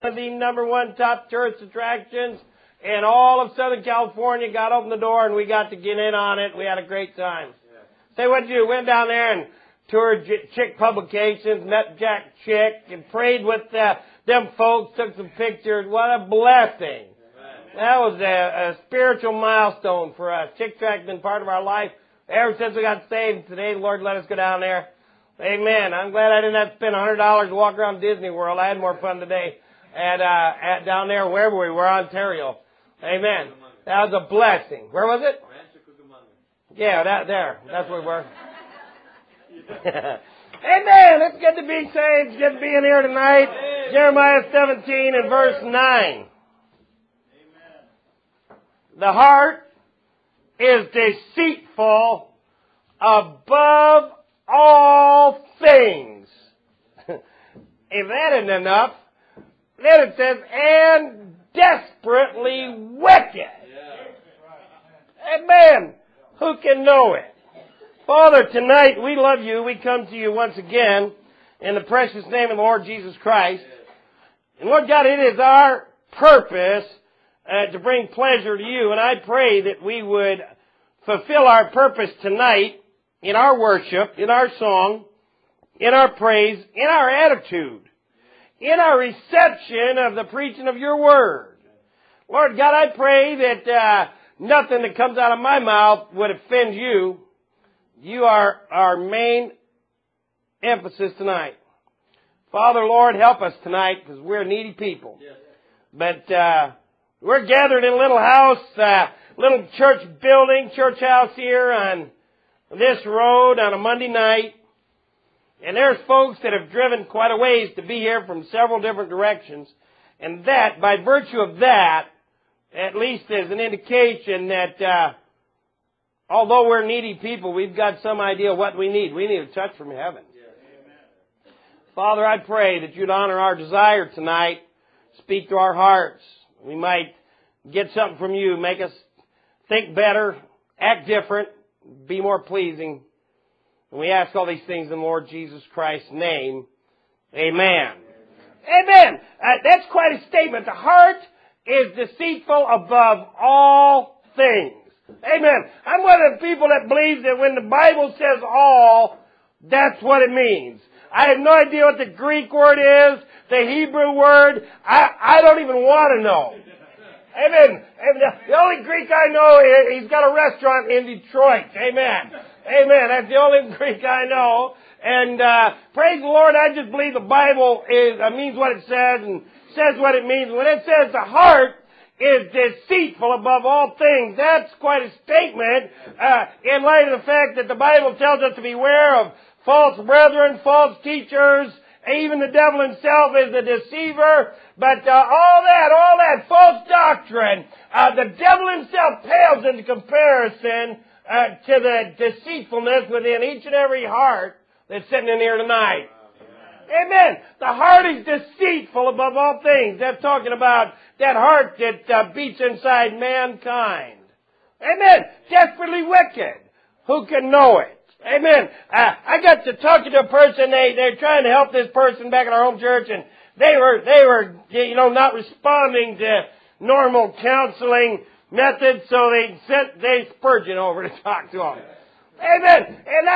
of the number one top tourist attractions in all of Southern California. God opened the door and we got to get in on it. We had a great time. Say, what'd you do? Went down there and toured Chick Publications, met Jack Chick, and prayed with them folks, took some pictures. What a blessing. That was a spiritual milestone for us. Chick Track's been part of our life ever since we got saved. Today, the Lord let us go down there. Amen. I'm glad I didn't have to spend $100 to walk around Disney World. I had more fun today at down there, wherever we were, Ontario. Amen. That was a blessing. Where was it? Yeah, there. That's where we were. Amen. It's good to be saved. It's good to be in here tonight. Amen. Jeremiah 17 and verse 9. Amen. The heart is deceitful above all things. If that isn't enough, then it says, and desperately wicked. Amen. Who can know it? Father, tonight we love you. We come to you once again in the precious name of the Lord Jesus Christ. And Lord God, it is our purpose to bring pleasure to you. And I pray that we would fulfill our purpose tonight in our worship, in our song, in our praise, in our attitude, in our reception of the preaching of your word. Lord God, I pray that nothing that comes out of my mouth would offend you. You are our main emphasis tonight. Father, Lord, help us tonight because we're needy people. Yes. But we're gathered in a little house, little church building, church house here on this road on a Monday night. And there's folks that have driven quite a ways to be here from several different directions. And that, by virtue of that, at least is an indication that although we're needy people, we've got some idea what we need. We need a touch from heaven. Yes. Father, I pray that you'd honor our desire tonight, speak to our hearts. We might get something from you, make us think better, act different, be more pleasing. And we ask all these things in the Lord Jesus Christ's name. Amen. Amen. That's quite a statement. The heart is deceitful above all things. Amen. I'm one of the people that believes that when the Bible says all, that's what it means. I have no idea what the Greek word is, the Hebrew word. I don't even want to know. Amen. The only Greek I know, he's got a restaurant in Detroit. Amen. Amen. That's the only Greek I know. And praise the Lord, I just believe the Bible means what it says and says what it means. When it says the heart is deceitful above all things, that's quite a statement in light of the fact that the Bible tells us to beware of false brethren, false teachers. Even the devil himself is a deceiver. But all that false doctrine, the devil himself pales into comparison to the deceitfulness within each and every heart that's sitting in here tonight. Amen. The heart is deceitful above all things. That's talking about that heart that beats inside mankind. Amen. Desperately wicked. Who can know it? Amen. I got to talking to a person. They're trying to help this person back in our home church, and they were not responding to normal counseling methods, so they sent Dave Spurgeon over to talk to them. Amen. And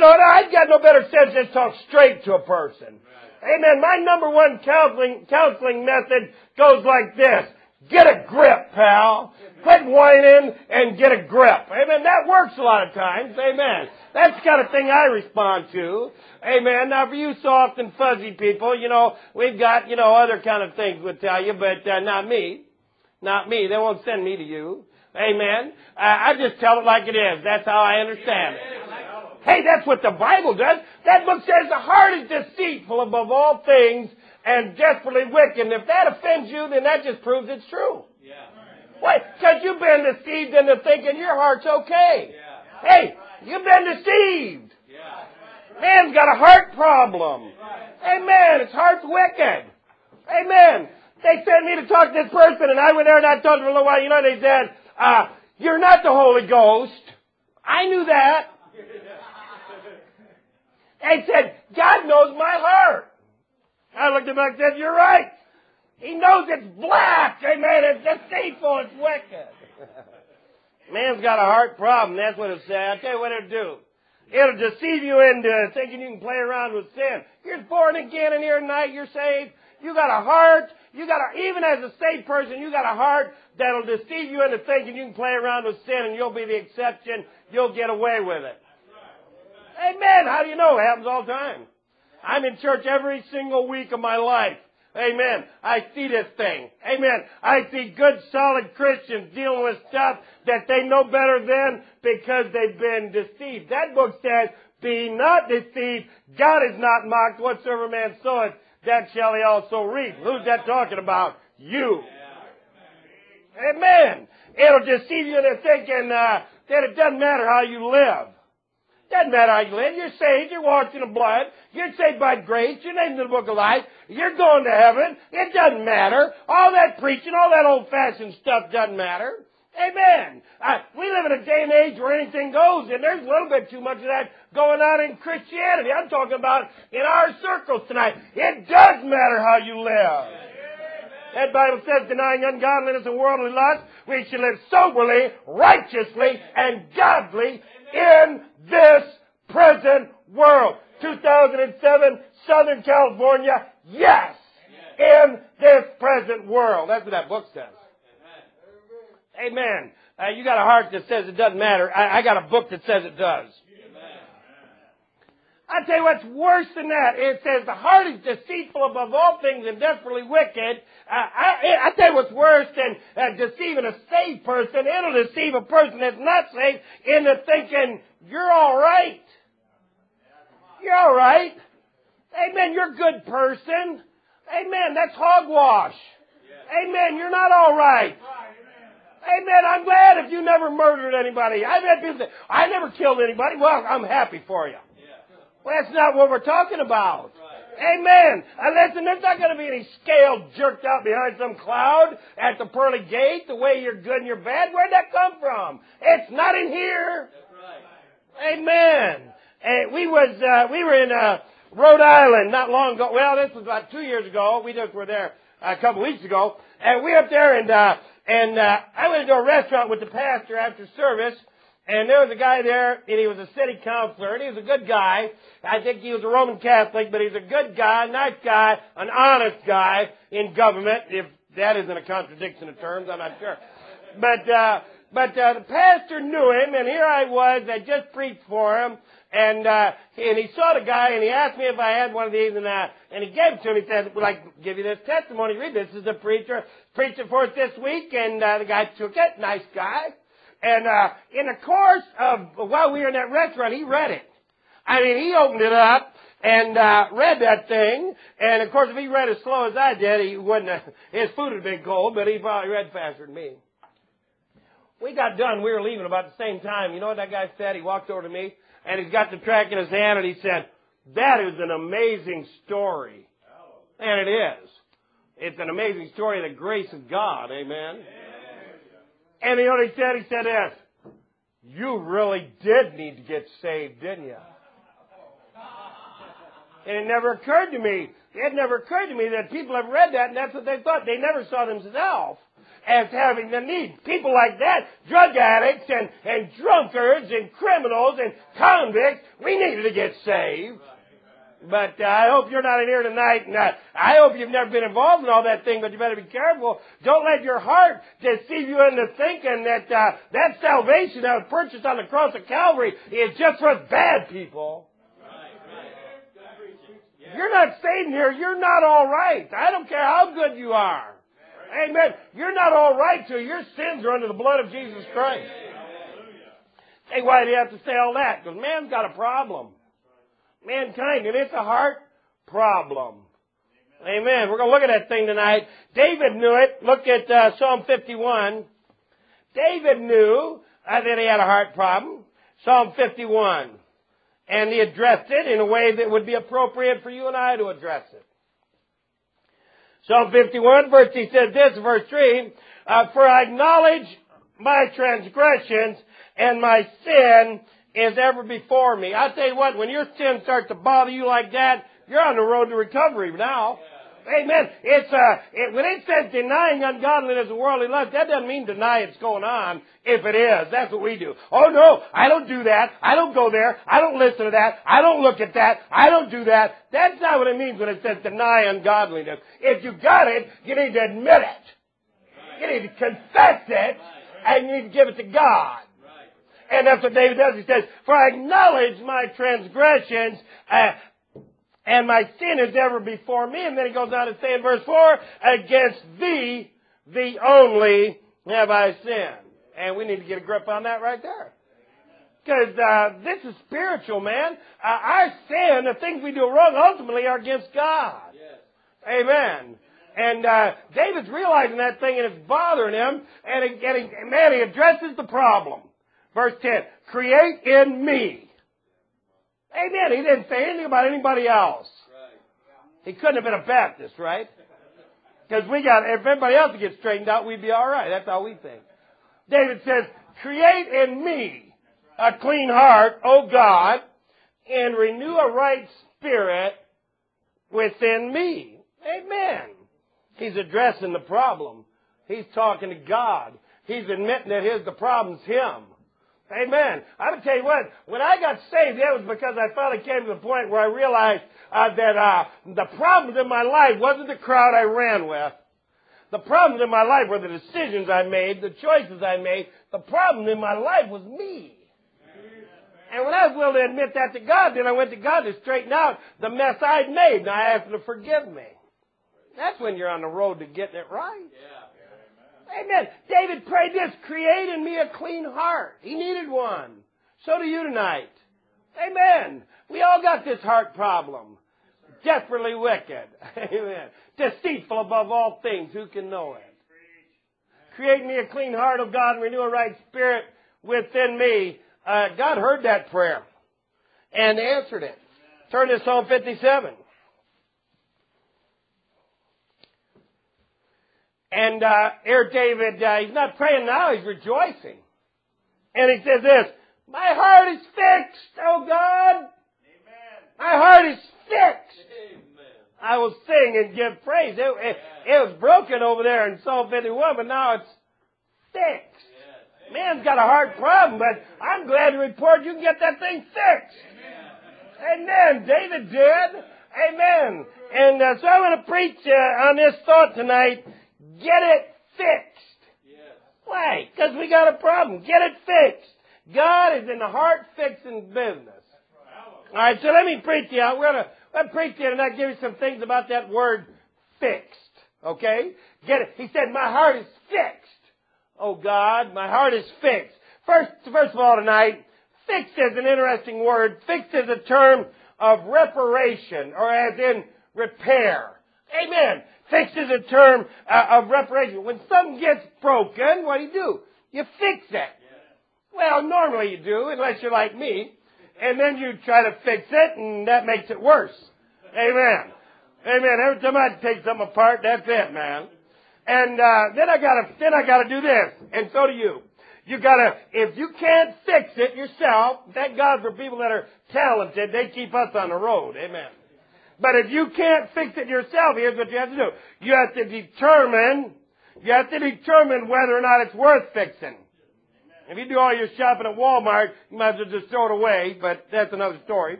I got no better sense than to talk straight to a person. Amen. My number one counseling method goes like this. Get a grip, pal. Quit whining and get a grip. Amen. That works a lot of times. Amen. That's the kind of thing I respond to. Amen. Now, for you soft and fuzzy people, we've got, other kind of things we'll tell you, but not me. Not me. They won't send me to you. Amen. I just tell it like it is. That's how I understand it. Hey, that's what the Bible does. That book says the heart is deceitful above all things and desperately wicked. And if that offends you, then that just proves it's true. Yeah. Why? Because you've been deceived into thinking your heart's okay. Yeah. Hey, you've been deceived. Yeah. Man's got a heart problem. Amen. His heart's wicked. Amen. They sent me to talk to this person, and I went there and I told them for a little while. They said, you're not the Holy Ghost. I knew that. They said, God knows my heart. I looked at him and said, you're right. He knows it's black. Amen. It's deceitful. It's wicked. Man's got a heart problem. That's what it says. I'll tell you what it'll do. It'll deceive you into thinking you can play around with sin. You're born again in here tonight. You're saved. You got a heart. Even as a saved person, you got a heart that'll deceive you into thinking you can play around with sin and you'll be the exception. You'll get away with it. Amen. How do you know? It happens all the time. I'm in church every single week of my life. Amen. I see this thing. Amen. I see good, solid Christians dealing with stuff that they know better than because they've been deceived. That book says, be not deceived. God is not mocked. Whatsoever man soweth, that shall he also reap. Who's that talking about? You. Amen. It'll deceive you into thinking that it doesn't matter how you live. Doesn't matter how you live. You're saved. You're washed in the blood. You're saved by grace. You're named in the book of life. You're going to heaven. It doesn't matter. All that preaching, all that old-fashioned stuff doesn't matter. Amen. We live in a day and age where anything goes, and there's a little bit too much of that going on in Christianity. I'm talking about in our circles tonight. It does matter how you live. That Bible says, denying ungodliness and worldly lust, we should live soberly, righteously, and godly in this present world. 2007, Southern California, yes, in this present world. That's what that book says. Amen. You got a heart that says it doesn't matter. I got a book that says it does. I tell you what's worse than that. It says the heart is deceitful above all things and desperately wicked. I tell you what's worse than deceiving a saved person. It'll deceive a person that's not saved into thinking you're all right. You're all right. Amen. You're a good person. Amen. That's hogwash. Amen. You're not all right. Amen. I'm glad if you never murdered anybody. I've had people say, I never killed anybody. Well, I'm happy for you. Well, that's not what we're talking about. Amen. Listen, there's not going to be any scale jerked out behind some cloud at the pearly gate, the way you're good and you're bad. Where'd that come from? It's not in here. Amen. We were in Rhode Island not long ago. Well, this was about 2 years ago. We just were there a couple weeks ago. And we were up there and I went to a restaurant with the pastor after service. And there was a guy there, and he was a city councilor, and he was a good guy. I think he was a Roman Catholic, but he's a good guy, nice guy, an honest guy in government. If that isn't a contradiction of terms, I'm not sure. But the pastor knew him, and here I was. I just preached for him, and he saw the guy, and he asked me if I had one of these, and he gave it to him. He said, "Well, I can give you this testimony. Read this. This is a preacher preaching for us this week," and the guy took it. Nice guy. And in the course of, while we were in that restaurant, he read it. I mean, he opened it up and read that thing. And, of course, if he read as slow as I did, he wouldn't have, his food had been cold, but he probably read faster than me. We got done. We were leaving about the same time. You know what that guy said? He walked over to me, and he's got the tract in his hand, and he said, "That is an amazing story." And it is. It's an amazing story of the grace of God. Amen. And you know what he said? He said this, "You really did need to get saved, didn't you?" And it never occurred to me. It never occurred to me that people have read that and that's what they thought. They never saw themselves as having the need. People like that, drug addicts and drunkards and criminals and convicts, we needed to get saved. But I hope you're not in here tonight, and I hope you've never been involved in all that thing, but you better be careful. Don't let your heart deceive you into thinking that that salvation that was purchased on the cross of Calvary is just for bad people. If you're not saved here, you're not all right. I don't care how good you are. Amen. You're not all right till your sins are under the blood of Jesus Christ. Hey, why do you have to say all that? Because man's got a problem. Mankind, and it's a heart problem. Amen. We're going to look at that thing tonight. David knew it. Look at Psalm 51. David knew that he had a heart problem. Psalm 51. And he addressed it in a way that would be appropriate for you and I to address it. Psalm 51, he said this, verse 3, "For I acknowledge my transgressions, and my sin is ever before me." I'll tell you what, when your sin starts to bother you like that, you're on the road to recovery now. Amen. When it says denying ungodliness and worldly lust, that doesn't mean deny it's going on. If it is, that's what we do. Oh no, I don't do that. I don't go there. I don't listen to that. I don't look at that. I don't do that. That's not what it means when it says deny ungodliness. If you got it, you need to admit it. You need to confess it, and you need to give it to God. And that's what David does. He says, for I acknowledge my transgressions, and my sin is ever before me. And then he goes on to say in verse 4, against thee, thee only, have I sinned. And we need to get a grip on that right there. Because this is spiritual, man. Our sin, the things we do wrong, ultimately are against God. Yes. Amen. And David's realizing that thing, and it's bothering him. And he addresses the problem. Verse 10, create in me. Amen. He didn't say anything about anybody else. He couldn't have been a Baptist, right? Because if everybody else would get straightened out, we'd be all right. That's how we think. David says, create in me a clean heart, O God, and renew a right spirit within me. Amen. He's addressing the problem. He's talking to God. He's admitting that the problem's him. Amen. I'm going to tell you what, when I got saved, it was because I finally came to the point where I realized that the problems in my life wasn't the crowd I ran with. The problems in my life were the decisions I made, the choices I made. The problem in my life was me. And when I was willing to admit that to God, then I went to God to straighten out the mess I'd made, and I asked Him to forgive me. That's when you're on the road to getting it right. Amen. David prayed this, create in me a clean heart. He needed one. So do you tonight. Amen. We all got this heart problem. Desperately wicked. Amen. Deceitful above all things. Who can know it? Create in me a clean heart, O God, and renew a right spirit within me. God heard that prayer and answered it. Turn to Psalm 57. And here David, he's not praying now, he's rejoicing. And he says this, my heart is fixed, O God. Amen. My heart is fixed. Amen. I will sing and give praise. It was broken over there in Psalm 51, but now it's fixed. Yes. Man's got a heart problem, but I'm glad to report you can get that thing fixed. Amen. Amen. David did. Amen. And so I'm going to preach on this thought tonight. Get it fixed. Yes. Why? Because we got a problem. Get it fixed. God is in the heart-fixing business. All right, so let me preach to you. We're going to preach to you tonight, give you some things about that word fixed. Okay? Get it. He said, my heart is fixed. Oh, God, my heart is fixed. First of all tonight, fixed is an interesting word. Fixed is a term of reparation, or as in repair. Amen. Fixed is a term of reparation. When something gets broken, what do? You fix it. Well, normally you do, unless you're like me. And then you try to fix it, and that makes it worse. Amen. Amen. Every time I take something apart, that's it, man. And then I gotta do this, and so do you. If you can't fix it yourself, thank God for people that are talented, they keep us on the road. Amen. But if you can't fix it yourself, here's what you have to do. You have to determine whether or not it's worth fixing. If you do all your shopping at Walmart, you might as well just throw it away, but that's another story.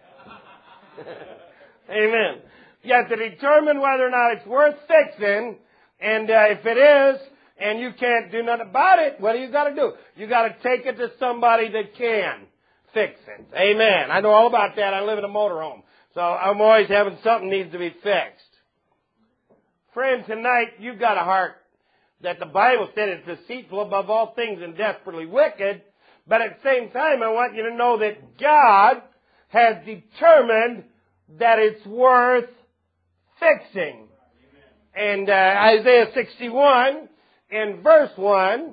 Amen. You have to determine whether or not it's worth fixing, and if it is, and you can't do nothing about it, what do you got to do? You got to take it to somebody that can fix it. Amen. I know all about that. I live in a motorhome. So I'm always having something needs to be fixed. Friend, tonight you've got a heart that the Bible said is deceitful above all things and desperately wicked. But at the same time, I want you to know that God has determined that it's worth fixing. And Isaiah 61 in verse 1.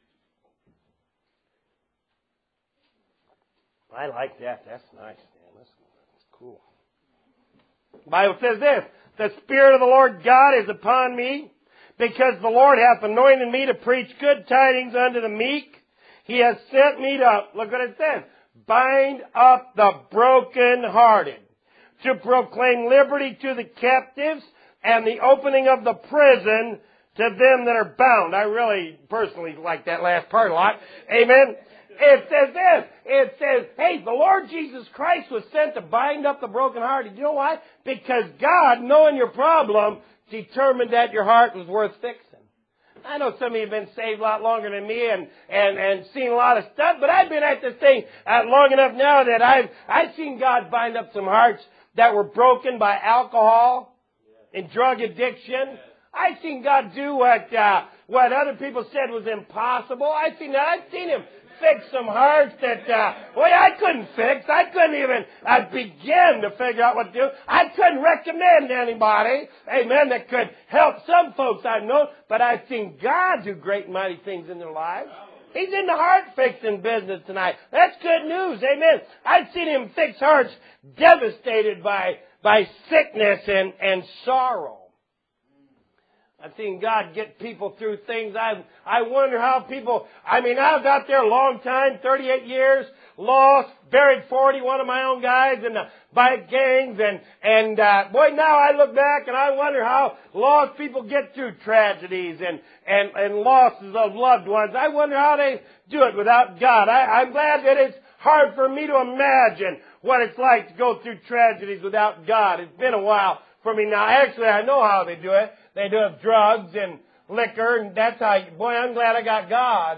I like that. That's nice, man. That's cool. The Bible says this, the Spirit of the Lord God is upon me, because the Lord hath anointed me to preach good tidings unto the meek. He has sent me to, look what it says, bind up the brokenhearted, to proclaim liberty to the captives, and the opening of the prison to them that are bound. I really personally like that last part a lot. Amen. It says this. It says, hey, the Lord Jesus Christ was sent to bind up the brokenhearted. You know why? Because God, knowing your problem, determined that your heart was worth fixing. I know some of you have been saved a lot longer than me and seen a lot of stuff, but I've been at this thing long enough now that I've seen God bind up some hearts that were broken by alcohol and drug addiction. I've seen God do what other people said was impossible. I've seen Him fix some hearts that, I couldn't fix. I couldn't even begin to figure out what to do. I couldn't recommend anybody, amen, that could help some folks I've known, but I've seen God do great and mighty things in their lives. He's in the heart-fixing business tonight. That's good news, amen. I've seen Him fix hearts devastated by sickness and sorrow. I've seen God get people through things. I wonder how people, I was out there a long time, 38 years, lost, buried 41 of my own guys in the bike gangs, and now I look back and I wonder how lost people get through tragedies and losses of loved ones. I wonder how they do it without God. I'm glad that it's hard for me to imagine what it's like to go through tragedies without God. It's been a while for me now. Actually, I know how they do it. They do have drugs and liquor, and that's how, I'm glad I got God.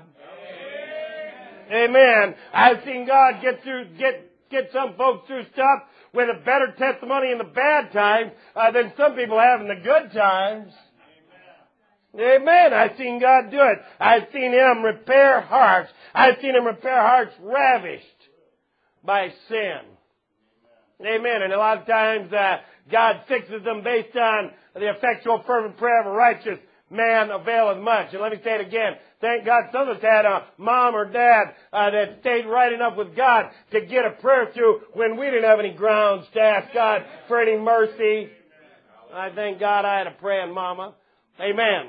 Amen. I've seen God get some folks through stuff with a better testimony in the bad times than some people have in the good times. Amen. I've seen God do it. I've seen Him repair hearts. I've seen Him repair hearts ravished by sin. Amen. And a lot of times God fixes them based on the effectual fervent prayer of a righteous man availeth much. And let me say it again. Thank God some of us had a mom or dad that stayed right enough with God to get a prayer through when we didn't have any grounds to ask God for any mercy. I thank God I had a praying mama. Amen.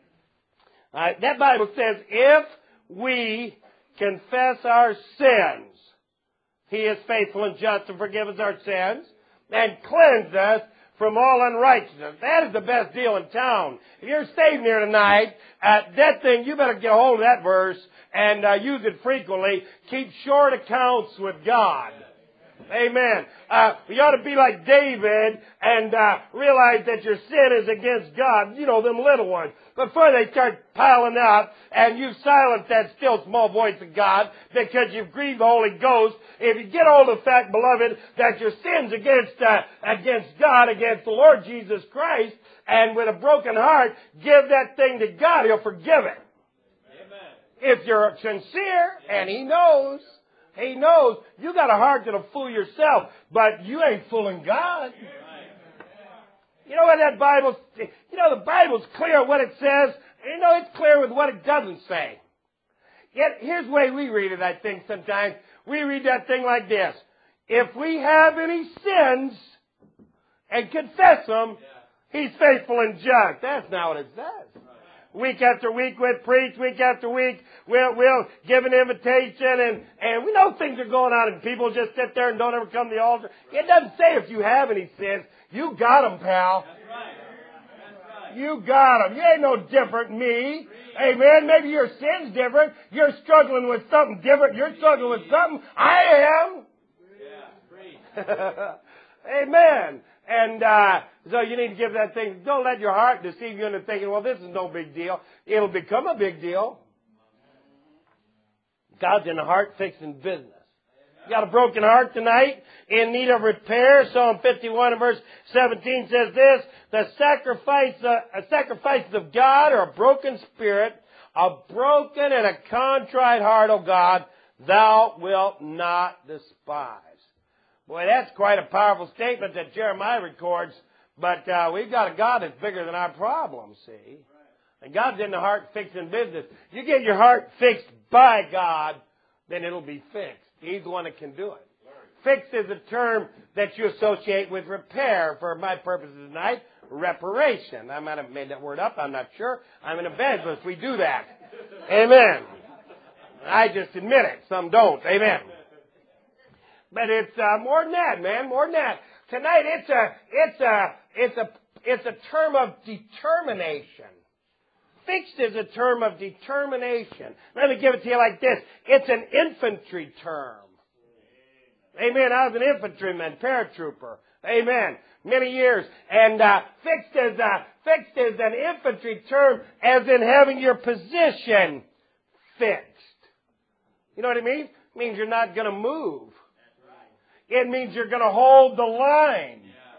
That Bible says, if we confess our sins, He is faithful and just to forgive us our sins and cleanse us from all unrighteousness. That is the best deal in town. If you're saved here tonight, that thing, you better get a hold of that verse and use it frequently. Keep short accounts with God. Amen. You ought to be like David and realize that your sin is against God. You know, them little ones. Before they start piling up and you've silenced that still small voice of God because you've grieved the Holy Ghost, if you get hold of the fact, beloved, that your sin's against God, against the Lord Jesus Christ, and with a broken heart, give that thing to God, He'll forgive it. Amen. If you're sincere, and He knows, you got a heart that'll fool yourself, but you ain't fooling God. You know what that Bible, the Bible's clear what it says. It's clear with what it doesn't say. Yet, here's the way we read it, I think, sometimes. We read that thing like this. If we have any sins and confess them, He's faithful and just. That's not what it says. Week after week we'll preach, week after week we'll give an invitation, and we know things are going on and people just sit there and don't ever come to the altar. It doesn't say if you have any sins. You got them, pal. That's right. That's right. You got them. You ain't no different than me. Amen. Maybe your sin's different. You're struggling with something different. You're struggling with something. I am. Yeah. Amen. And so you need to give that thing. Don't let your heart deceive you into thinking, well, this is no big deal. It'll become a big deal. God's in the heart-fixing business. You got a broken heart tonight in need of repair. Psalm 51 and verse 17 says this, the sacrifices of God are a broken spirit, a broken and a contrite heart, O God, thou wilt not despise. Boy, that's quite a powerful statement that Jeremiah records, but we've got a God that's bigger than our problems, see? And God's in the heart-fixing business. You get your heart fixed by God, then it'll be fixed. He's the one that can do it. Fix is a term that you associate with repair. For my purposes tonight, reparation. I might have made that word up. I'm not sure. I'm an evangelist. We do that. Amen. I just admit it. Some don't. Amen. But it's more than that, man. More than that. Tonight, it's It's a term of determination. Fixed is a term of determination. Let me give it to you like this. It's an infantry term. Amen. I was an infantryman, paratrooper. Amen. Many years. And fixed is an infantry term as in having your position fixed. You know what it means? It means you're not going to move. It means you're going to hold the line.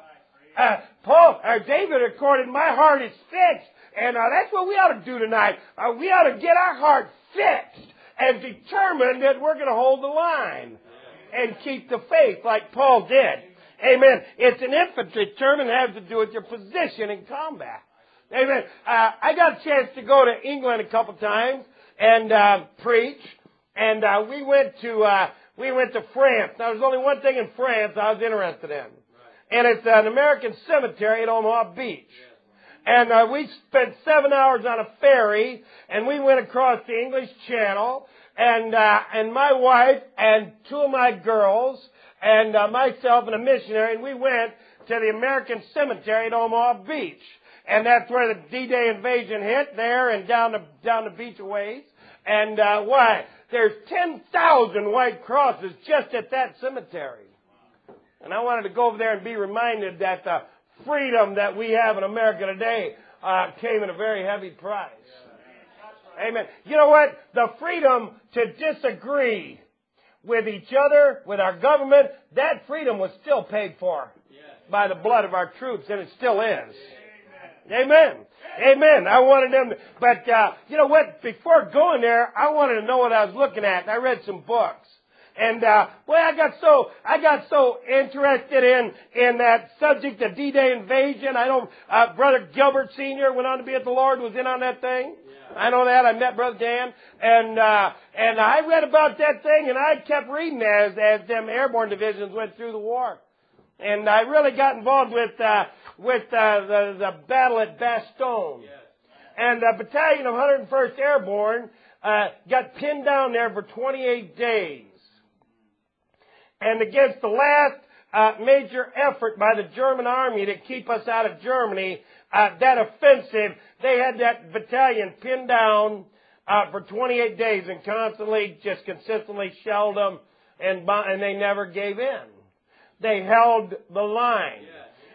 David recorded, my heart is fixed. And that's what we ought to do tonight. We ought to get our heart fixed and determined that we're going to hold the line and keep the faith like Paul did. Amen. It's an infantry term and has to do with your position in combat. Amen. I got a chance to go to England a couple times and preach. And we went to France. Now, there's only one thing in France I was interested in. And it's an American cemetery at Omaha Beach. And we spent 7 hours on a ferry, and we went across the English Channel, and my wife and two of my girls and myself and a missionary, and we went to the American cemetery at Omaha Beach. And that's where the D-Day invasion hit, there and down the beach a ways. And why? There's 10,000 white crosses just at that cemetery. And I wanted to go over there and be reminded that the freedom that we have in America today came at a very heavy price. Amen. You know what? The freedom to disagree with each other, with our government, that freedom was still paid for by the blood of our troops, and it still is. Amen. Amen. I wanted them to, but you know what? Before going there, I wanted to know what I was looking at, and I read some books. And boy, I got so interested in that subject, the D-Day invasion. Brother Gilbert Sr. went on to be with the Lord, was in on that thing. Yeah. I know that. I met Brother Dan, and I read about that thing, and I kept reading as them airborne divisions went through the war, and I really got involved with the battle at Bastogne, and the battalion of 101st Airborne got pinned down there for 28 days. And against the last major effort by the German army to keep us out of Germany, that offensive, they had that battalion pinned down for 28 days and consistently shelled them, and they never gave in. They held the line.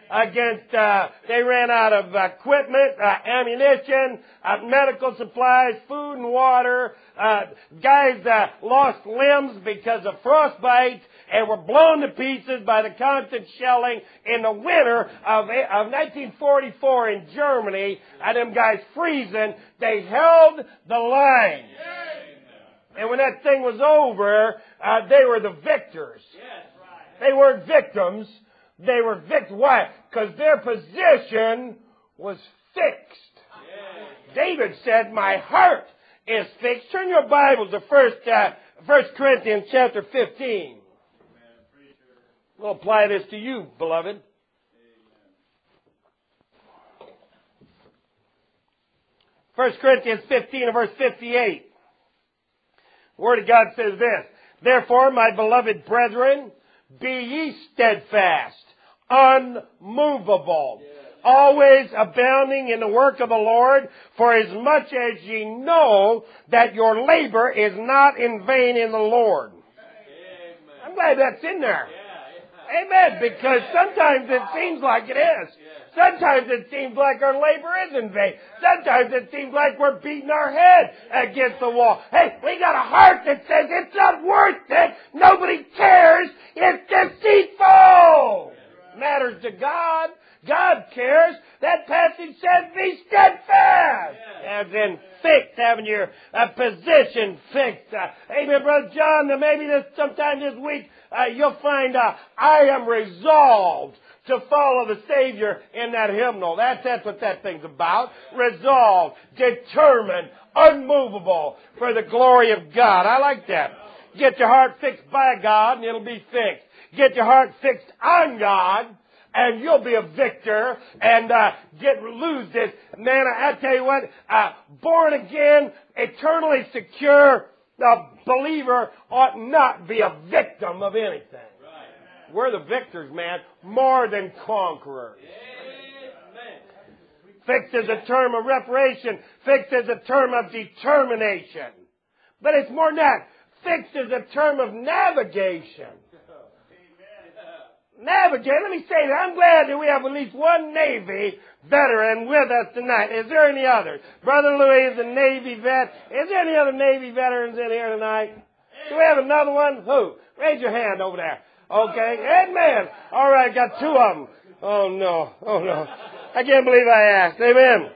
They ran out of equipment, ammunition, medical supplies, food and water. Guys lost limbs because of frostbite and were blown to pieces by the constant shelling in the winter of 1944 in Germany. Them guys freezing. They held the line. And when that thing was over, they were the victors. They weren't victims. They were victims. Why? Because their position was fixed. David said, my heart is fixed. Turn your Bibles to 1 Corinthians chapter 15. We'll apply this to you, beloved. 1 Corinthians 15 and verse 58. The Word of God says this, therefore, my beloved brethren, be ye steadfast, unmovable, always abounding in the work of the Lord, for as much as ye know that your labor is not in vain in the Lord. Amen. I'm glad that's in there. Amen. Because sometimes it seems like it is. Sometimes it seems like our labor is in vain. Sometimes it seems like we're beating our head against the wall. Hey, we got a heart that says it's not worth it. Nobody cares. It's deceitful. Matters to God. God cares. That passage says be steadfast. As in fixed, having your position fixed. Amen, Brother John. Maybe sometime this week you'll find I am resolved to follow the Savior in that hymnal. That's what that thing's about. Resolved, determined, unmovable for the glory of God. I like that. Get your heart fixed by God and it'll be fixed. Get your heart fixed on God and you'll be a victor and lose this. Man, I tell you what, born again, eternally secure, the believer ought not be a victim of anything. We're the victors, man. More than conquerors. Fixed is a term of reparation. Fixed is a term of determination. But it's more than that. Fixed is a term of navigation. Navigate. Let me say that. I'm glad that we have at least one Navy veteran with us tonight. Is there any others? Brother Louis is a Navy vet. Is there any other Navy veterans in here tonight? Do we have another one? Who? Raise your hand over there. Okay. Amen. All right. Got two of them. Oh, no. Oh, no. I can't believe I asked. Amen.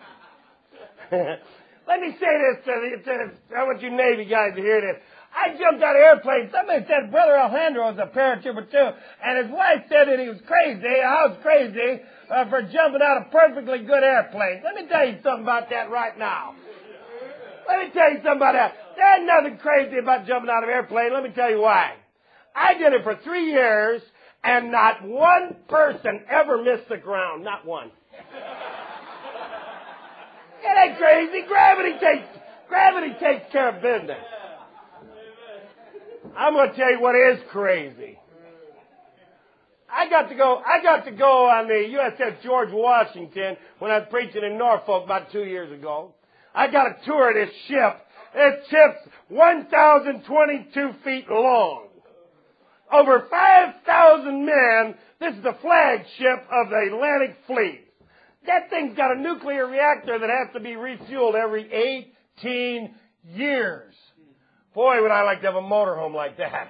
Let me say this I want you Navy guys to hear this. I jumped out of airplanes. Somebody said Brother Alejandro was a paratrooper too. And his wife said that he was crazy. I was crazy for jumping out of perfectly good airplanes. Let me tell you something about that right now. Let me tell you something about that. There's nothing crazy about jumping out of an airplane. Let me tell you why. I did it for 3 years, and not one person ever missed the ground. Not one. It ain't crazy. Gravity takes care of business. I'm going to tell you what is crazy. I got to go on the USS George Washington when I was preaching in Norfolk about 2 years ago. I got a tour of this ship. This ship's 1,022 feet long. Over 5,000 men. This is the flagship of the Atlantic Fleet. That thing's got a nuclear reactor that has to be refueled every 18 years. Boy, would I like to have a motorhome like that.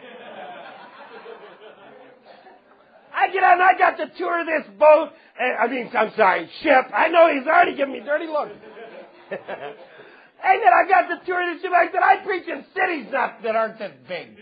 I get out and I got to tour this boat. Ship. I know he's already giving me dirty looks. And then I got to tour this ship. I said, I preach in cities that aren't this big.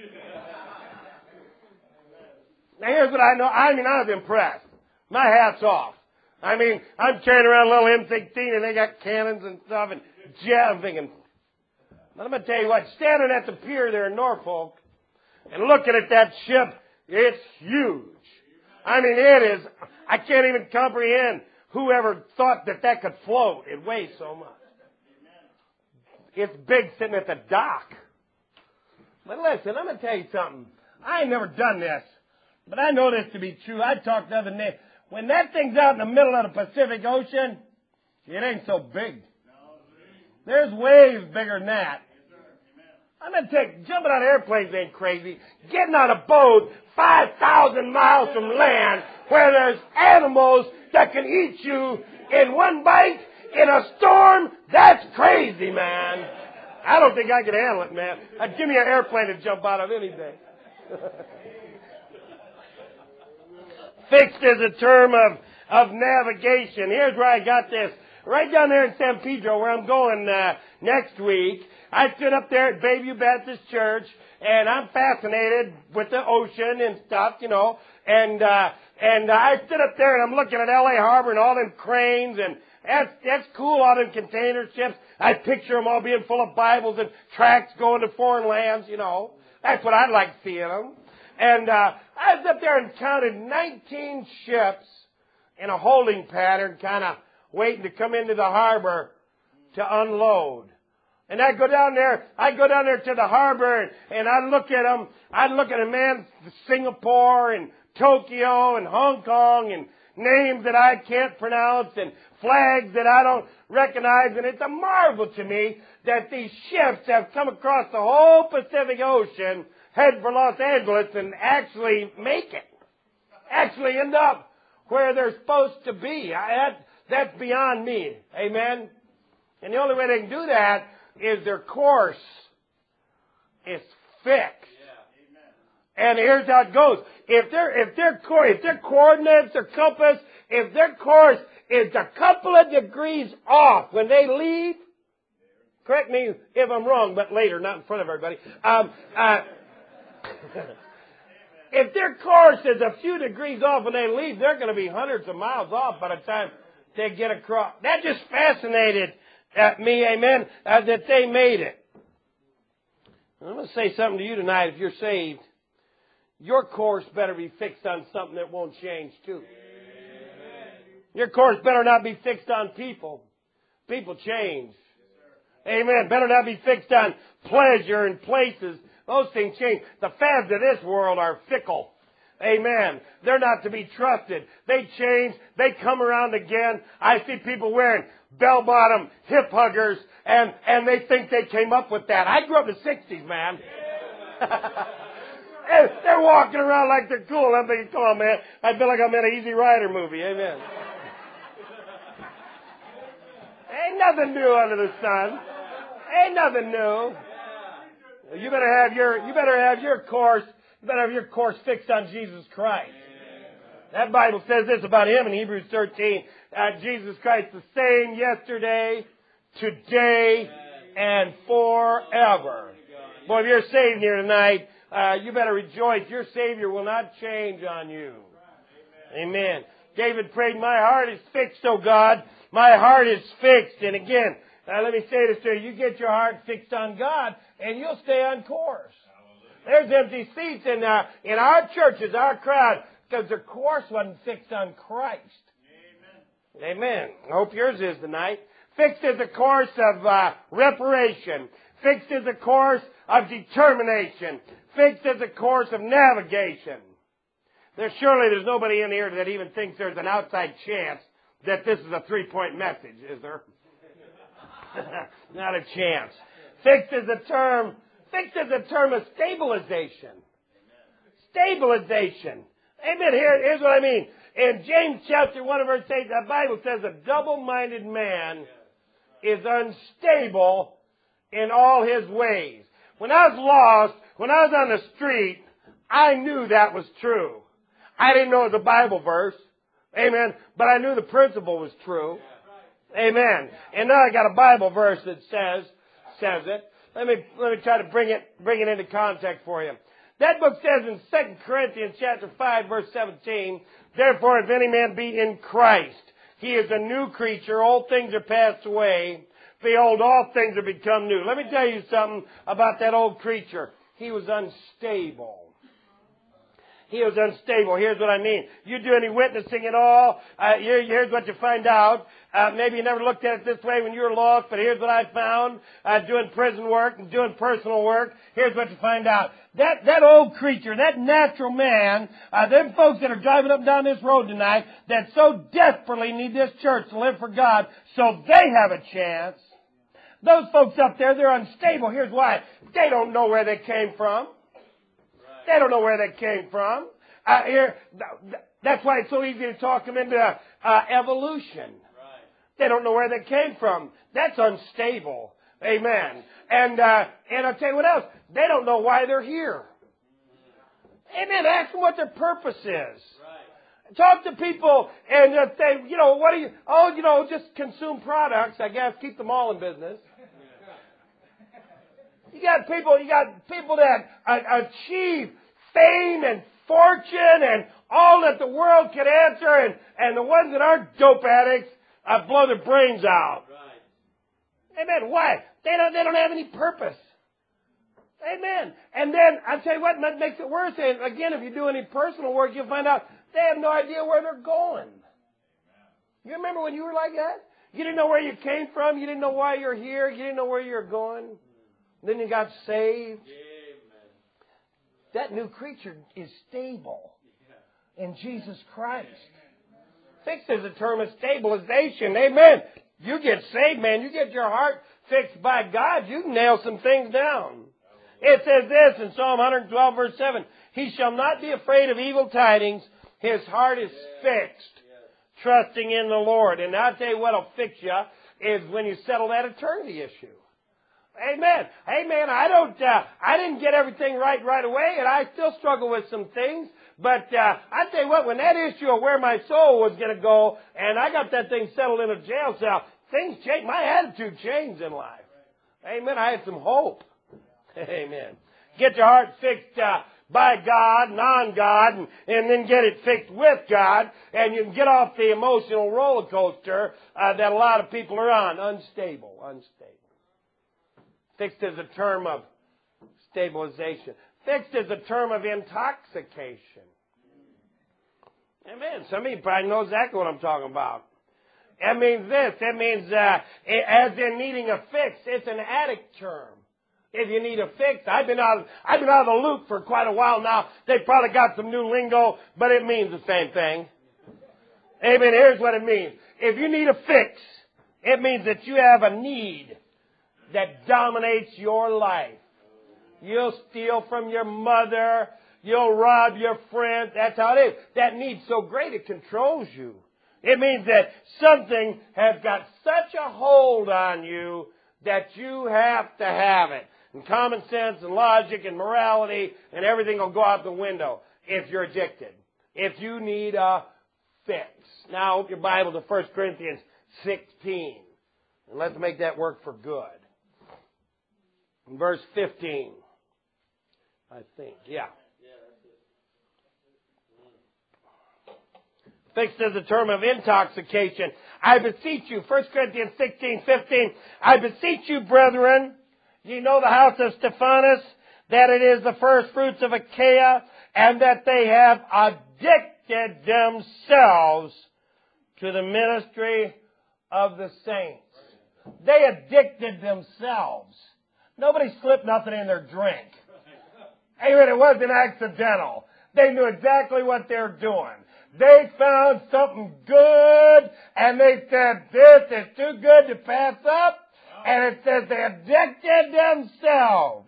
Now here's what I know. I was impressed. My hat's off. I'm carrying around a little M16 and they got cannons and stuff and I'm thinking, but I'm going to tell you what, standing at the pier there in Norfolk and looking at that ship, it's huge. It is, I can't even comprehend whoever thought that could float. It weighs so much. It's big sitting at the dock. But listen, I'm going to tell you something. I ain't never done this, but I know this to be true. I talked to other neighbors. When that thing's out in the middle of the Pacific Ocean, it ain't so big. There's waves bigger than that. I'm going to tell you, jumping out of airplanes ain't crazy. Getting on a boat 5,000 miles from land where there's animals that can eat you in one bite in a storm, that's crazy, man. I don't think I could handle it, man. Give me an airplane to jump out of any day. Fixed is a term of navigation. Here's where I got this. Right down there in San Pedro, where I'm going next week, I stood up there at Bayview Baptist Church, and I'm fascinated with the ocean and stuff, and I stood up there and I'm looking at L.A. Harbor and all them cranes, and that's cool, all them container ships. I picture them all being full of Bibles and tracts going to foreign lands, That's what I'd like seeing them. And I was up there and counted 19 ships in a holding pattern, kind of waiting to come into the harbor to unload. And I go down there to the harbor and I look at them. I look at a man, Singapore and Tokyo and Hong Kong and names that I can't pronounce and flags that I don't recognize. And it's a marvel to me that these ships have come across the whole Pacific Ocean, head for Los Angeles, and actually make it. Actually end up where they're supposed to be. That's beyond me. Amen? And the only way they can do that is their course is fixed. And here's how it goes. If their coordinates, their compass, if their course is a couple of degrees off when they leave, correct me if I'm wrong, but later, not in front of everybody. If their course is a few degrees off when they leave, they're going to be hundreds of miles off by the time they get across. That just fascinated me, amen, that they made it. I'm going to say something to you tonight. If you're saved, your course better be fixed on something that won't change too. Your course better not be fixed on people. People change. Amen. Better not be fixed on pleasure and places. Those things change. The fads of this world are fickle. Amen. They're not to be trusted. They change. They come around again. I see people wearing bell-bottom hip huggers, and they think they came up with that. I grew up in the 60s, man. And they're walking around like they're cool. I'm thinking, come on, man. I feel like I'm in an Easy Rider movie. Amen. Ain't nothing new under the sun. Ain't nothing new. You better have your course. You better have your course fixed on Jesus Christ. That Bible says this about Him in Hebrews 13. Jesus Christ the same yesterday, today, and forever. Boy, if you're saved here tonight, you better rejoice. Your Savior will not change on you. Amen. David prayed, my heart is fixed, O God. My heart is fixed. And again, let me say this to you. You get your heart fixed on God, and you'll stay on course. There's empty seats in our churches, our crowd, because their course wasn't fixed on Christ. Amen. Amen. I hope yours is tonight. Fixed is a course of reparation. Fixed is a course of determination. Fixed is a course of navigation. There's nobody in here that even thinks there's an outside chance that this is a 3-point message, is there? Not a chance. Fixed is a term of stabilization. Stabilization. Amen. Here's what I mean. In James chapter 1 verse 8, the Bible says a double-minded man is unstable in all his ways. When I was lost, when I was on the street, I knew that was true. I didn't know it was a Bible verse. Amen. But I knew the principle was true. Amen. And now I got a Bible verse that says it. Let me try to bring it into context for you. That book says in 2 Corinthians chapter 5 verse 17, therefore if any man be in Christ, he is a new creature. Old things are passed away. Behold, all things are become new. Let me tell you something about that old creature. He was unstable. He was unstable. Here's what I mean. You do any witnessing at all, here's what you find out. Maybe you never looked at it this way when you were lost, but here's what I found. Doing prison work and doing personal work, here's what you find out. That old creature, that natural man, them folks that are driving up and down this road tonight that so desperately need this church to live for God so they have a chance. Those folks up there, they're unstable. Here's why. They don't know where they came from. They don't know where they came from. That's why it's so easy to talk them into evolution. They don't know where they came from. That's unstable. Amen. And I'll tell you what else. They don't know why they're here. Amen. Ask them what their purpose is. Talk to people and say, what do you, just consume products, I guess, keep them all in business. You got people that achieve fame and fortune and all that the world can answer, and the ones that aren't dope addicts blow their brains out. Right. Amen. Why? They don't have any purpose. Amen. And then I'll tell you what makes it worse. And again, if you do any personal work, you'll find out they have no idea where they're going. You remember when you were like that? You didn't know where you came from. You didn't know why you're here. You didn't know where you're going. Then you got saved. Amen. That new creature is stable in Jesus Christ. Fixed is a term of stabilization. Amen. You get saved, man. You get your heart fixed by God. You can nail some things down. It says this in Psalm 112 verse 7. He shall not be afraid of evil tidings. His heart is fixed, trusting in the Lord. And I'll tell you what'll fix you is when you settle that eternity issue. Amen. Amen. I didn't get everything right away, and I still struggle with some things. But I tell you what, when that issue of where my soul was going to go, and I got that thing settled in a jail cell, things changed. My attitude changed in life. Amen. I had some hope. Amen. Get your heart fixed by God, non-God, and then get it fixed with God, and you can get off the emotional roller coaster that a lot of people are on. Unstable. Fixed is a term of stabilization. Fixed is a term of intoxication. Amen. Some of you probably know exactly what I'm talking about. It means this. It means, as in needing a fix, it's an addict term. If you need a fix, I've been out of the loop for quite a while now. They've probably got some new lingo, but it means the same thing. Amen. Here's what it means. If you need a fix, it means that you have a need that dominates your life. You'll steal from your mother. You'll rob your friends. That's how it is. That need's so great it controls you. It means that something has got such a hold on you that you have to have it. And common sense and logic and morality and everything will go out the window if you're addicted. If you need a fix. Now open your Bible to 1 Corinthians 16. And let's make that work for good. In verse 15. I think, yeah. Fixed is a term of intoxication. I beseech you, 1 Corinthians 16:15, I beseech you, brethren, ye know the house of Stephanus, that it is the first fruits of Achaia, and that they have addicted themselves to the ministry of the saints. They addicted themselves. Nobody slipped nothing in their drink. Amen. It wasn't accidental. They knew exactly what they were doing. They found something good, and they said, this is too good to pass up. And it says they addicted themselves.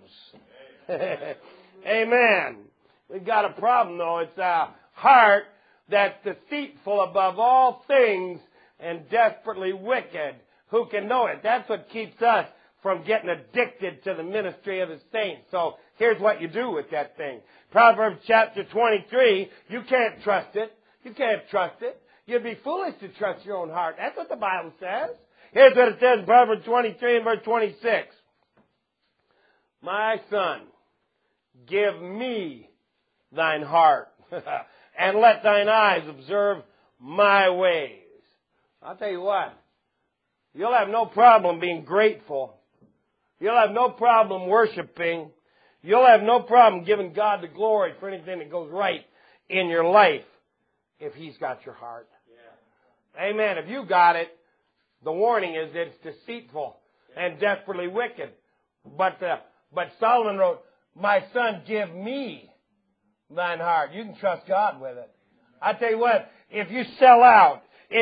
Amen. We've got a problem, though. It's a heart that's deceitful above all things and desperately wicked. Who can know it? That's what keeps us from getting addicted to the ministry of the saints. So here's what you do with that thing. Proverbs chapter 23, you can't trust it. You can't trust it. You'd be foolish to trust your own heart. That's what the Bible says. Here's what it says in Proverbs 23 and verse 26. My son, give me thine heart, and let thine eyes observe my ways. I'll tell you what, you'll have no problem being grateful. You'll have no problem worshiping. You'll have no problem giving God the glory for anything that goes right in your life if He's got your heart. Yeah. Amen. If you got it, the warning is that it's deceitful and desperately wicked. But Solomon wrote, my son, give me thine heart. You can trust God with it. I tell you what, if you sell out,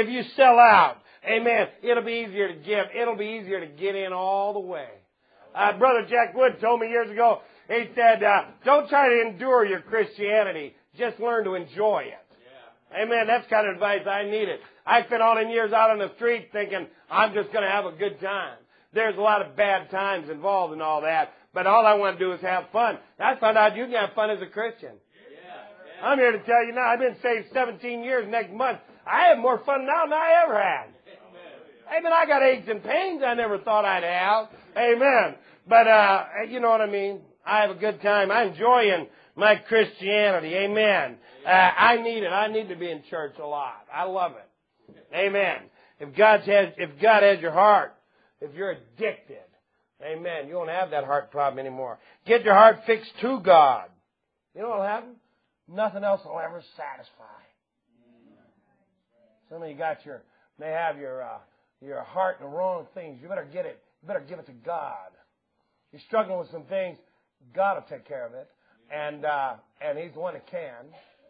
amen, it'll be easier to give. It'll be easier to get in all the way. Brother Jack Wood told me years ago, he said, don't try to endure your Christianity. Just learn to enjoy it. Yeah. Amen. That's the kind of advice I needed. I spent all them years out on the street thinking, I'm just going to have a good time. There's a lot of bad times involved in all that, but all I want to do is have fun. I found out you can have fun as a Christian. Yeah. I'm here to tell you now, I've been saved 17 years next month. I have more fun now than I ever had. Amen. I got aches and pains I never thought I'd have. Amen. But, you know what I mean? I have a good time. I'm enjoying my Christianity. Amen. I need it. I need to be in church a lot. I love it. Amen. If God has your heart, if you're addicted, amen, you won't have that heart problem anymore. Get your heart fixed to God. You know what will happen? Nothing else will ever satisfy. Some of you may have your heart in the wrong things. You better get it. You better give it to God. You're struggling with some things. God will take care of it. And He's the one that can.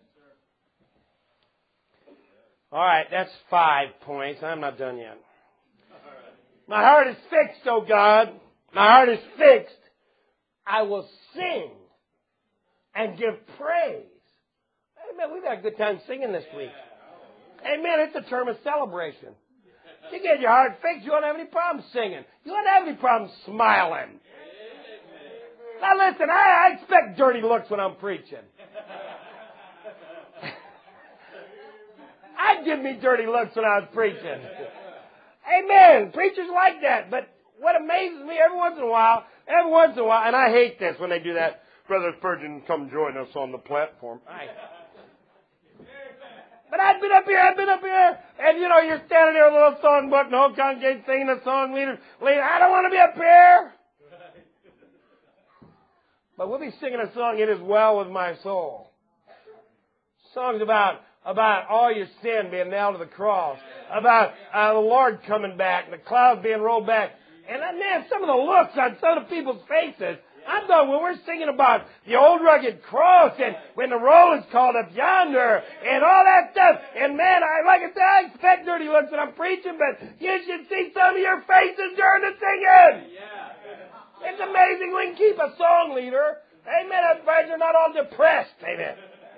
All right, that's 5 points. I'm not done yet. My heart is fixed, oh God. My heart is fixed. I will sing and give praise. Amen. We've had a good time singing this week. Amen. It's a term of celebration. You get your heart fixed, you won't have any problem singing. You won't have any problem smiling. Now listen, I expect dirty looks when I'm preaching. I'd give me dirty looks when I was preaching. Amen. Preachers like that. But what amazes me every once in a while, and I hate this when they do that, Brother Spurgeon, come join us on the platform. But I've been up here, and you're standing there with a little songbook, and the whole congregation singing the song, leader, I don't want to be up here. But we'll be singing a song, It Is Well With My Soul. Songs about all your sin being nailed to the cross, about the Lord coming back, and the clouds being rolled back, And man, some of the looks on some of the people's faces, I'm talking when we're singing about the old rugged cross and when the roll is called up yonder and all that stuff. And man, like I said, I expect dirty looks when I'm preaching, but you should see some of your faces during the singing. It's amazing we can keep a song leader. Amen. I'm glad you're not all depressed. Amen.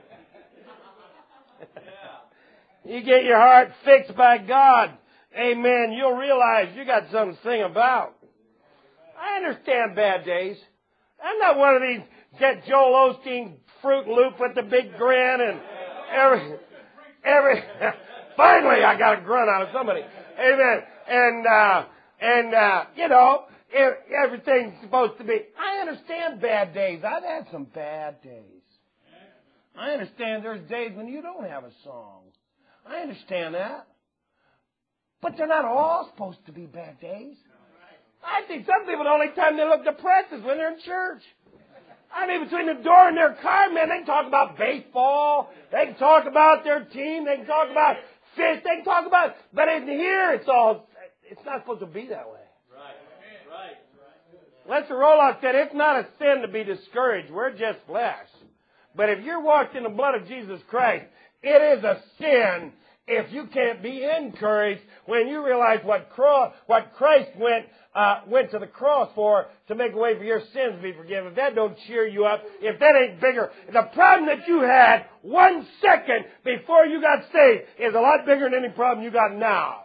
You get your heart fixed by God. Amen. You'll realize you got something to sing about. I understand bad days. I'm not one of these get Joel Osteen Fruit Loop with the big grin and every finally I got a grunt out of somebody. Amen. And you know, everything's supposed to be. I understand bad days. I've had some bad days. I understand there's days when you don't have a song. I understand that. But they're not all supposed to be bad days. I think some people, the only time they look depressed is when they're in church. I mean, between the door and their car, man, they can talk about baseball. They can talk about their team. They can talk about fish. They can talk about, but in here, it's not supposed to be that way. Right. Lester Roloff said, it's not a sin to be discouraged. We're just flesh. But if you're washed in the blood of Jesus Christ, it is a sin if you can't be encouraged when you realize what Christ went to the cross for to make a way for your sins to be forgiven. If that don't cheer you up, if that ain't bigger, the problem that you had 1 second before you got saved is a lot bigger than any problem you got now.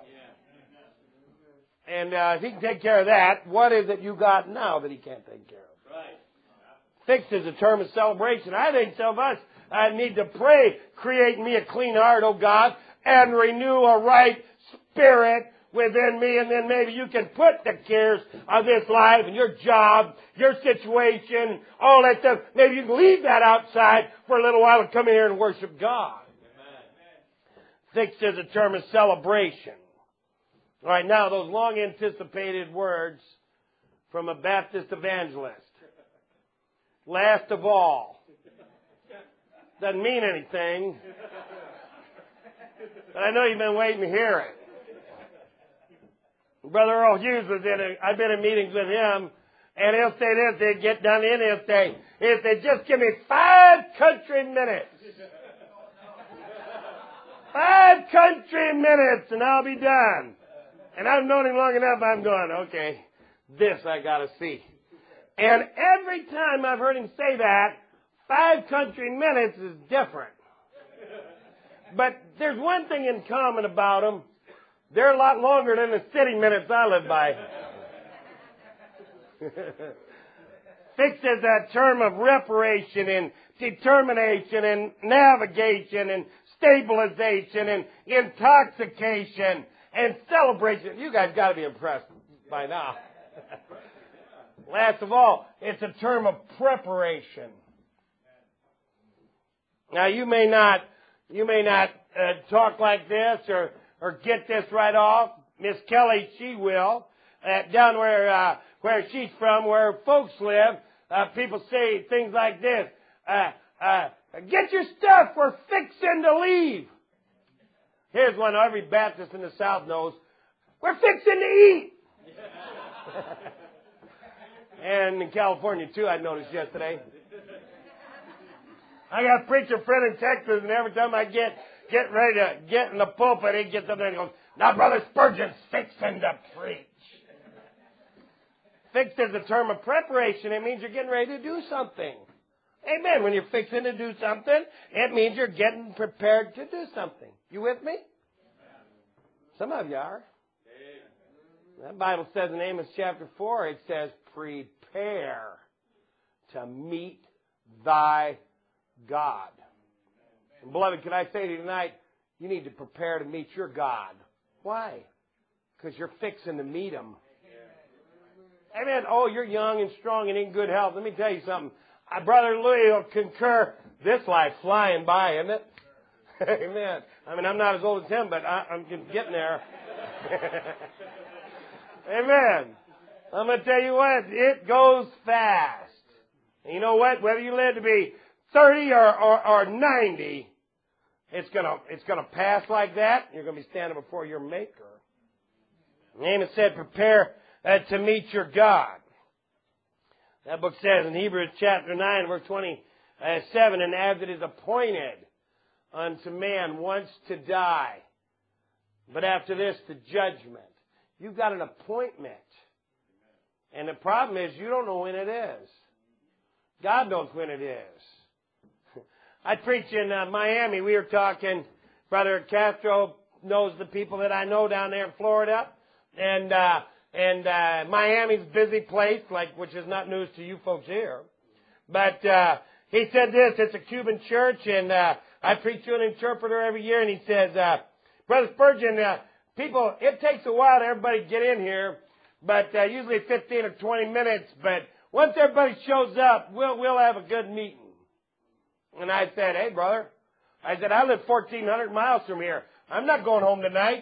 And if he can take care of that, what is it you got now that he can't take care of? Right. Fixed is a term of celebration. I think some of us need to pray, create in me a clean heart, O God, and renew a right spirit within me. And then maybe you can put the cares of this life and your job, your situation, all that stuff. Maybe you can leave that outside for a little while and come in here and worship God. Amen. Fixed is a term of celebration. All right, now those long anticipated words from a Baptist evangelist. Last of all. Doesn't mean anything. But I know you've been waiting to hear it. Brother Earl Hughes was I've been in meetings with him, and he'll say this, they get done in, he'll say, just give me 5 country minutes. 5 country minutes, and I'll be done. And I've known him long enough, I'm going, okay, this I got to see. And every time I've heard him say that, 5 country minutes is different. But there's one thing in common about them. They're a lot longer than the city minutes I live by. Fixed is that term of reparation and determination and navigation and stabilization and intoxication and celebration. You guys got to be impressed by now. Last of all, it's a term of preparation. Now, you may not talk like this or get this right off. Miss Kelly, she will. Down where she's from, where folks live, people say things like this. Get your stuff, we're fixing to leave. Here's one every Baptist in the South knows. We're fixing to eat. And in California, too, I noticed yesterday. I got a preacher friend in Texas, and every time I get ready to get in the pulpit, he gets up there and goes, now, Brother Spurgeon's fixing to preach. Fixed is a term of preparation. It means you're getting ready to do something. Amen. When you're fixing to do something, it means you're getting prepared to do something. You with me? Some of you are. That Bible says in Amos chapter 4, it says, prepare to meet thy God. And beloved, can I say to you tonight, you need to prepare to meet your God. Why? Because you're fixing to meet Him. Amen. Oh, you're young and strong and in good health. Let me tell you something. Brother Louis will concur. This life's flying by, isn't it? Amen. I mean, I'm not as old as him, but I'm getting there. Amen. I'm going to tell you what, it goes fast. And you know what? Whether you live to be 30 or 90, it's gonna pass like that. You're going to be standing before your Maker. Amos said, prepare to meet your God. That book says in Hebrews chapter 9, verse 27, and as it is appointed unto man once to die, but after this the judgment. You've got an appointment. And the problem is you don't know when it is. God knows when it is. I preach in Miami. We were talking, Brother Castro knows the people that I know down there in Florida. And Miami's a busy place, which is not news to you folks here. But he said this, it's a Cuban church, and I preach to an interpreter every year, and he says, Brother Spurgeon, people, it takes a while to everybody get in here, but usually 15 or 20 minutes, but once everybody shows up, we'll have a good meeting. And I said, hey, brother, I live 1,400 miles from here. I'm not going home tonight.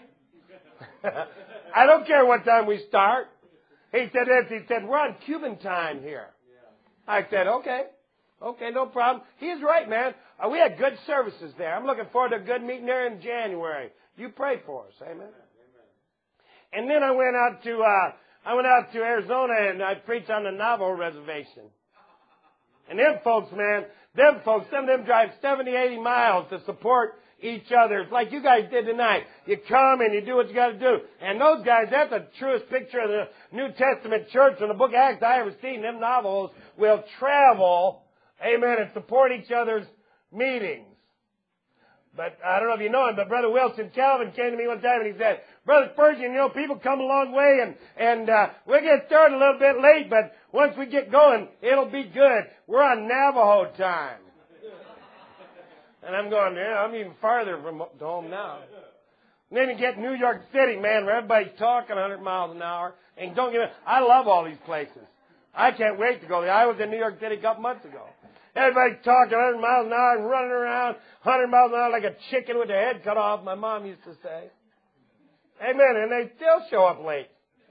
I don't care what time we start. He said this, he said, we're on Cuban time here. I said, okay, no problem. He's right, man. We had good services there. I'm looking forward to a good meeting there in January. You pray for us, amen. And then I went out to Arizona and I preached on the Navajo reservation. And them folks, man, some of them drive 70, 80 miles to support each other. It's like you guys did tonight. You come and you do what you got to do. And those guys, that's the truest picture of the New Testament church in the book of Acts I ever seen. Them Navajos will travel, amen, and support each other's meetings. But I don't know if you know him, but Brother Wilson Calvin came to me one time and he said, Brother Spurgeon, people come a long way and we'll get started a little bit late, but once we get going, it'll be good. We're on Navajo time. And I'm going, I'm even farther from home now. And then you get New York City, man, where everybody's talking 100 miles an hour. And don't get me, I love all these places. I can't wait to go there. I was in New York City a couple months ago. Everybody's talking 100 miles an hour and running around 100 miles an hour like a chicken with their head cut off, my mom used to say. Amen. And they still show up late.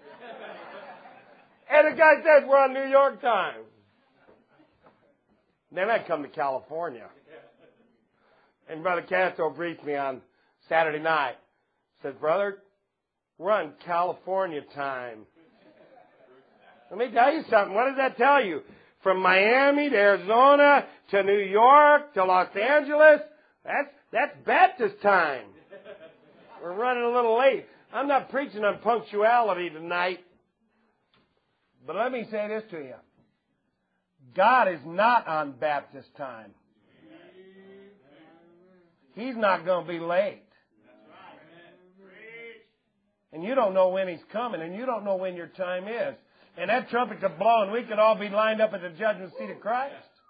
And the guy says, we're on New York time. Then I come to California. And Brother Castro briefed me on Saturday night. Says, brother, we're on California time. Let me tell you something. What does that tell you? From Miami to Arizona to New York to Los Angeles, that's Baptist time. We're running a little late. I'm not preaching on punctuality tonight. But let me say this to you. God is not on Baptist time. He's not going to be late. And you don't know when He's coming, and you don't know when your time is. And that trumpet could blow, and we could all be lined up at the judgment seat of Christ.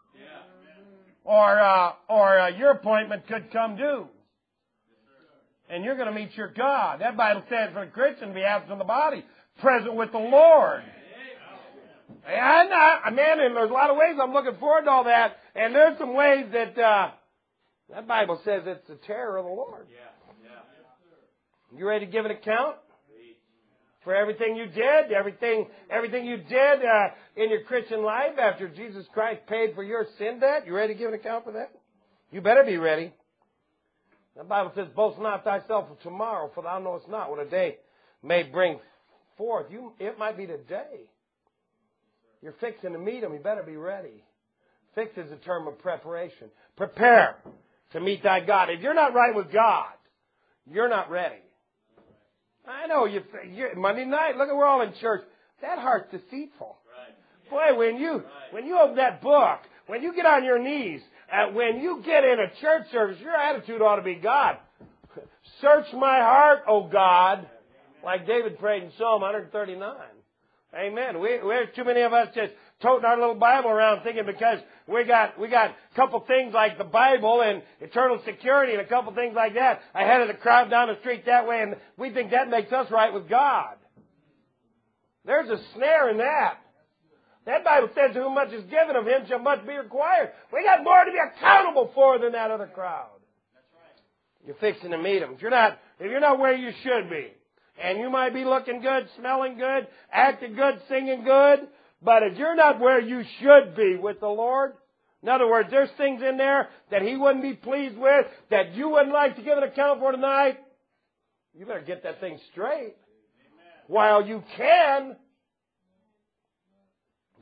Or your appointment could come due. And you're going to meet your God. That Bible says for a Christian to be absent from the body, present with the Lord. And there's a lot of ways I'm looking forward to all that. And there's some ways that that Bible says it's the terror of the Lord. You ready to give an account for everything you did, everything you did in your Christian life after Jesus Christ paid for your sin debt? You ready to give an account for that? You better be ready. The Bible says, boast not thyself of tomorrow, for thou knowest not what a day may bring forth. It might be today. You're fixing to meet Him. You better be ready. Fix is a term of preparation. Prepare to meet thy God. If you're not right with God, you're not ready. I know Monday night, look, we're all in church. That heart's deceitful. Right. Boy, when you open that book, when you get on your knees, when you get in a church service, your attitude ought to be, God, search my heart, O God, like David prayed in Psalm 139. Amen. We're too many of us just toting our little Bible around thinking because we got a couple things like the Bible and eternal security and a couple things like that ahead of the crowd down the street that way, and we think that makes us right with God. There's a snare in that. That Bible says, to whom much is given, of him shall much be required. We got more to be accountable for than that other crowd. You're fixing to meet Him. If you're not where you should be, and you might be looking good, smelling good, acting good, singing good, but if you're not where you should be with the Lord, in other words, there's things in there that He wouldn't be pleased with, that you wouldn't like to give an account for tonight, you better get that thing straight. Amen. While you can.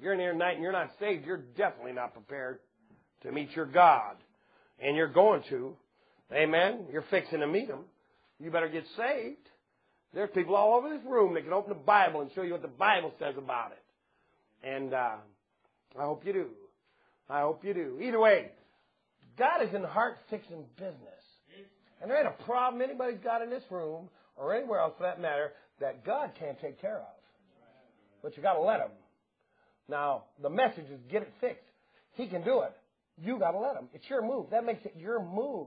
you're in here tonight and you're not saved, you're definitely not prepared to meet your God. And you're going to. Amen? You're fixing to meet Him. You better get saved. There's people all over this room that can open the Bible and show you what the Bible says about it. And I hope you do. I hope you do. Either way, God is in heart-fixing business. And there ain't a problem anybody's got in this room, or anywhere else for that matter, that God can't take care of. But you got to let Him. Now, the message is get it fixed. He can do it. You got to let Him. It's your move. That makes it your move.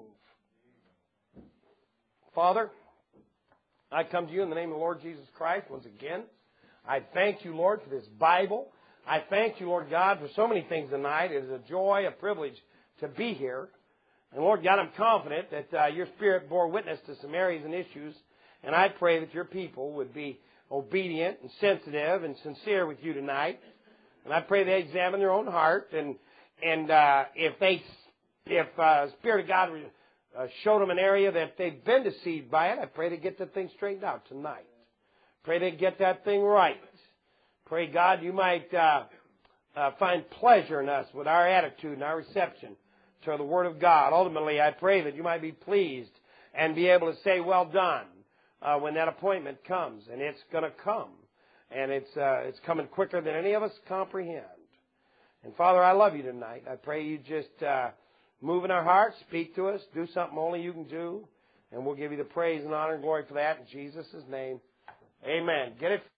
Father, I come to you in the name of the Lord Jesus Christ once again. I thank you, Lord, for this Bible. I thank you, Lord God, for so many things tonight. It is a joy, a privilege to be here. And Lord God, I'm confident that your Spirit bore witness to some areas and issues. And I pray that your people would be obedient and sensitive and sincere with you tonight. And I pray they examine their own heart. And if Spirit of God showed them an area that they've been deceived by it, I pray they get that thing straightened out tonight. Pray they get that thing right. Pray, God, you might find pleasure in us with our attitude and our reception to the Word of God. Ultimately, I pray that you might be pleased and be able to say, well done, when that appointment comes. And it's going to come. And it's coming quicker than any of us comprehend. And Father, I love you tonight. I pray you just move in our hearts, speak to us, do something only you can do. And we'll give you the praise and honor and glory for that in Jesus' name. Amen. Get it.